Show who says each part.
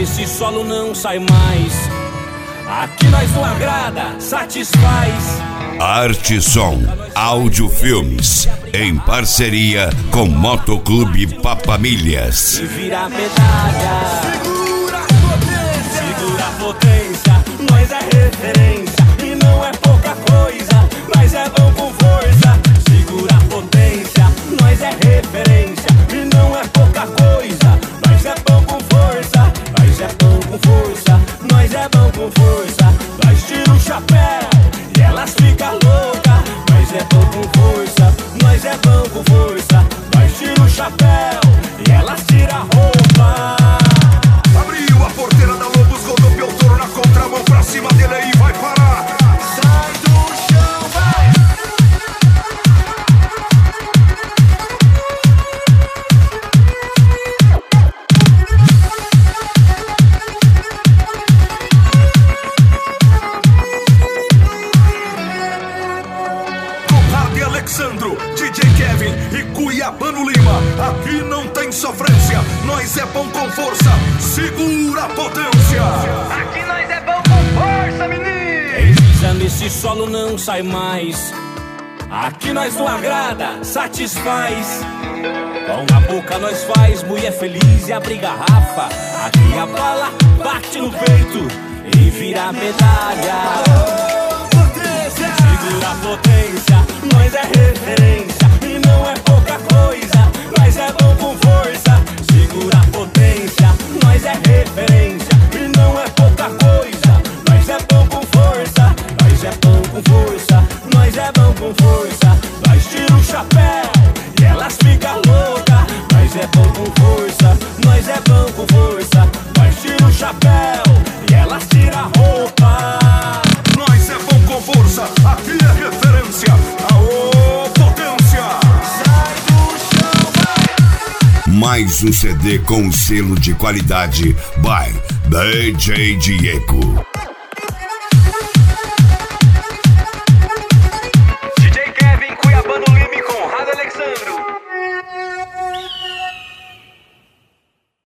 Speaker 1: nesse solo não sai mais. Aqui nós não agrada, satisfaz.
Speaker 2: Arte Som Áudio Filmes, em parceria com Motoclube Papamilhas.
Speaker 1: E vira a medalha. Segura a potência, nós é referência e não é pouca coisa, nós é bom com força. Segura a potência, nós é referência e não é pouca coisa, nós é bom com força, nós é bom com força, nós é bom com força. Nós tira o chapéu e elas ficam loucas, nós é bom com força, nós é bom com força. Nós tira o chapéu e elas tiram a roupa.
Speaker 3: Abriu a porteira da Lobos, rodopiou o touro na contramão, pra cima dele aí vai parar.
Speaker 1: Sai do chão, vai!
Speaker 3: Conrado e Alexandro, DJ Kevin e Cuiabano Lima. Aqui não tem sofrência, nós é bom com força. Segura a potência.
Speaker 4: Aqui nós é bom com força, menino.
Speaker 1: Quem pisa nesse solo não sai mais. Aqui nós não agrada, satisfaz. Com a boca nós faz mulher feliz e abre garrafa. Aqui a bala bate no peito e vira a medalha. Segura a potência, nós é referência e não é pouca coisa, nós é bom com força. Segura a potência, nós é referência e não é pouca coisa, nós é bom com força, nós é bom com força, nós é bom com força. Nós tira o chapéu e elas ficam loucas, nós é bom com força, nós é bom com força. Nós tira o chapéu e elas tiram a roupa.
Speaker 3: Nós é bom com força, aqui é referência. Aô, potência!
Speaker 1: Sai do chão, vai!
Speaker 2: Mais um CD com selo de qualidade by DJ Diego.